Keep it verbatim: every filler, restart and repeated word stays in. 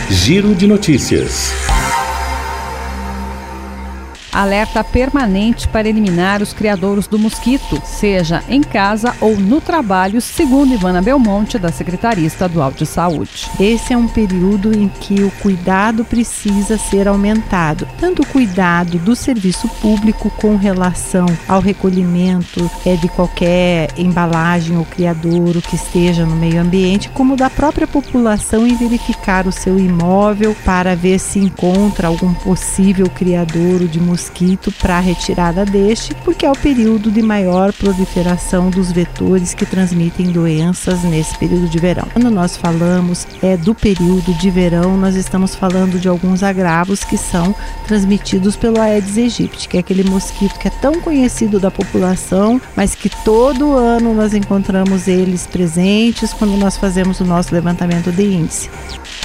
Giro de Notícias. Alerta permanente para eliminar os criadouros do mosquito, seja em casa ou no trabalho, segundo Ivana Belmonte, da Secretaria Estadual de Saúde. Esse é um período em que o cuidado precisa ser aumentado, tanto o cuidado do serviço público com relação ao recolhimento é, de qualquer embalagem ou criadouro que esteja no meio ambiente, como da própria população em verificar o seu imóvel para ver se encontra algum possível criadouro de mosquito para a retirada deste, porque é o período de maior proliferação dos vetores que transmitem doenças nesse período de verão. Quando nós falamos é do período de verão, nós estamos falando de alguns agravos que são transmitidos pelo Aedes aegypti, que é aquele mosquito que é tão conhecido da população, mas que todo ano nós encontramos eles presentes quando nós fazemos o nosso levantamento de índice.